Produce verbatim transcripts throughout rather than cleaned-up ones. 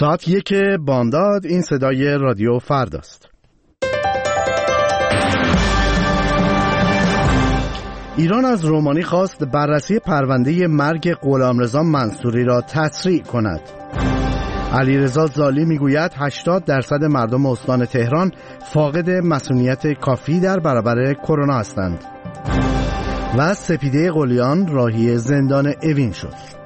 ساعت یک بامداد. این صدای رادیو فرداست. ایران از رومانی خواست بررسی پرونده مرگ غلامرضا منصوری را تسریع کند. علیرضا زالی میگوید هشتاد درصد مردم استان تهران فاقد مسئولیت کافی در برابر کرونا هستند. و سپیده قلیان راهی زندان اوین شد.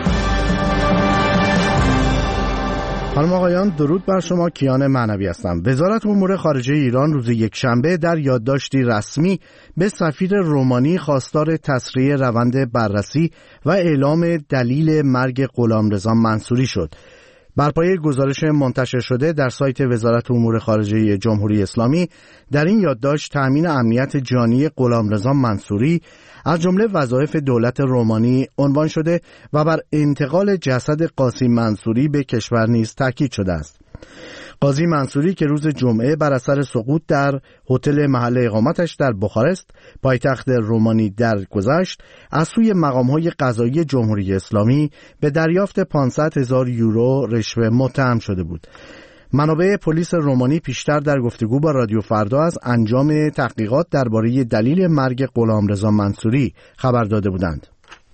خانم آقایان، درود بر شما. کیان معنوی هستم. وزارت امور خارجه ایران روز یکشنبه در یادداشتی رسمی به سفیر رومانی خواستار تسریع روند بررسی و اعلام دلیل مرگ غلامرضا منصوری شد. بر پایه گزارش منتشر شده در سایت وزارت امور خارجه جمهوری اسلامی، در این یادداشت تأمین امنیت جانی غلامرضا منصوری از جمله وظایف دولت رومانی عنوان شده و بر انتقال جسد قاسم منصوری به کشور نیز تاکید شده است. قاسم منصوری که روز جمعه بر اثر سقوط در هتل محل اقامتش در بخارست پایتخت رومانی درگذشت، از سوی مقام‌های قضایی جمهوری اسلامی به دریافت پانصد هزار یورو رشوه متهم شده بود. منابع پلیس رومانی پیشتر در گفتگو با رادیو فردا از انجام تحقیقات درباره دلیل مرگ غلامرضا منصوری خبر داده بودند.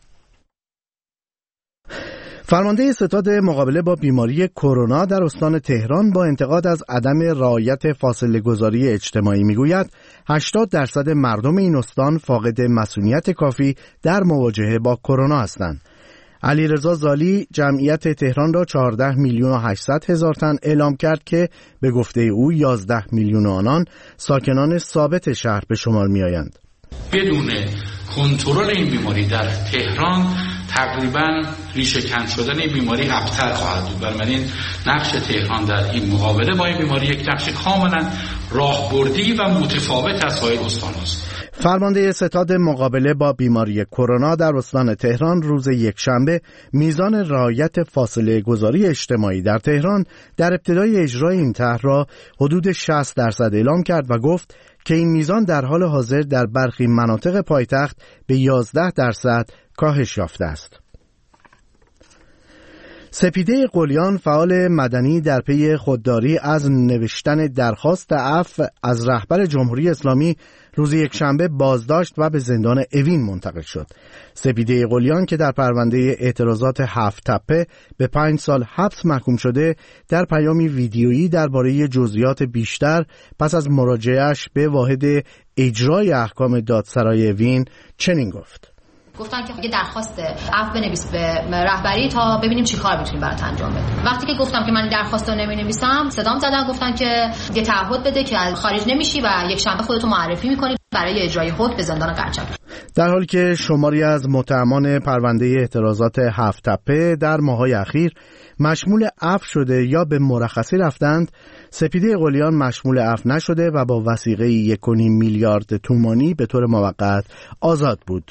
فرمانده ستاد مقابله با بیماری کرونا در استان تهران با انتقاد از عدم رعایت فاصله گذاری اجتماعی میگوید هشتاد درصد مردم این استان فاقد مسئولیت کافی در مواجهه با کرونا هستند. علیرضا زالی جمعیت تهران را چهارده میلیون و هشتصد هزار تن اعلام کرد که به گفته او یازده میلیون آنان ساکنان ثابت شهر به شمار میآیند. بدون کنترل این بیماری در تهران تقریبا ریشه کن شدن این بیماری ابتر خواهد بود. بنابراین نقش تهران در این مقابله با این بیماری یک نقش کاملا راهبردی و متفاوت از سایر استان است. فرمانده ستاد مقابله با بیماری کرونا در استان تهران روز یکشنبه میزان رعایت فاصله گذاری اجتماعی در تهران در ابتدای اجرای این طرح را حدود شصت درصد اعلام کرد و گفت که این میزان در حال حاضر در برخی مناطق پایتخت به یازده درصد کاهش یافته است. سپیده قلیان فعال مدنی در پی خودداری از نوشتن درخواست عفو از رهبر جمهوری اسلامی روز یکشنبه بازداشت و به زندان اوین منتقل شد. سپیده قلیان که در پرونده اعتراضات هفت تپه به پنج سال حبس محکوم شده، در پیامی ویدیویی درباره جزئیات بیشتر پس از مراجعه‌اش به واحد اجرای احکام دادسرای اوین چنین گفت: گفتن که یه درخواست عفو بنویس به رهبری تا ببینیم چی کار میتونیم برات انجام بدیم. وقتی که گفتم که من درخواست رو نمی‌نویسم، صدام زدن گفتن که یه تعهد بده که خارج نمیشی و یک شنبه خودتو معرفی می‌کنی برای اجرای حکم به زندان قرچک. در حالی که شماری از متهمان پرونده اعتراضات هفت تپه در ماه‌های اخیر مشمول عفو شده یا به مرخصی رفتند، سپیده قلیان مشمول عفو نشده و با وثیقه یک و نیم میلیارد تومانی به طور موقت آزاد بود.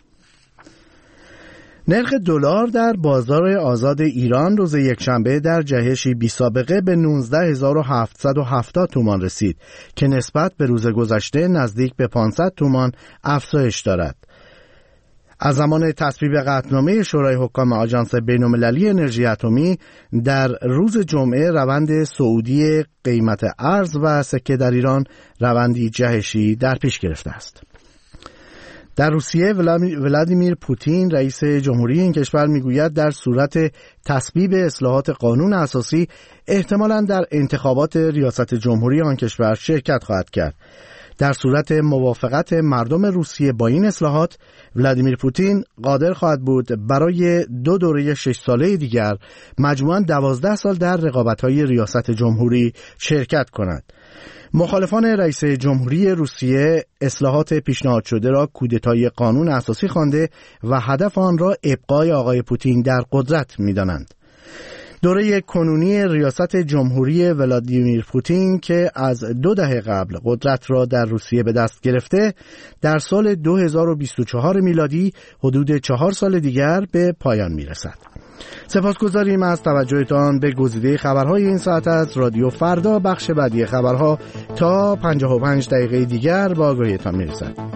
نرخ دلار در بازار آزاد ایران روز یکشنبه در جهشی بی سابقه به نوزده هزار و هفتصد و هفتاد تومان رسید که نسبت به روز گذشته نزدیک به پانصد تومان افزایش دارد. از زمان تصویب قطعنامه شورای حکام آژانس بین‌المللی انرژی اتمی در روز جمعه روند صعودی قیمت ارز و سکه در ایران روندی جهشی در پیش گرفته است. در روسیه ولادیمیر پوتین رئیس جمهوری این کشور میگوید در صورت تصویب اصلاحات قانون اساسی احتمالاً در انتخابات ریاست جمهوری آن کشور شرکت خواهد کرد. در صورت موافقت مردم روسیه با این اصلاحات، ولادیمیر پوتین قادر خواهد بود برای دو دوره شش ساله دیگر مجموعاً دوازده سال در رقابت‌های ریاست جمهوری شرکت کند. مخالفان رئیس جمهوری روسیه اصلاحات پیشنهاد شده را کودتای قانون اساسی خوانده و هدف آن را ابقای آقای پوتین در قدرت می‌دانند. دوره کنونی ریاست جمهوری ولادیمیر پوتین که از دو دهه قبل قدرت را در روسیه به دست گرفته، در سال دو هزار و بیست و چهار میلادی حدود چهار سال دیگر به پایان می‌رسد. سپاسگزاریم از توجهتان به گزیده خبرهای این ساعت از رادیو فردا. بخش بعدی خبرها تا پنجاه و پنج دقیقه دیگر با آگاهیتان میرسد.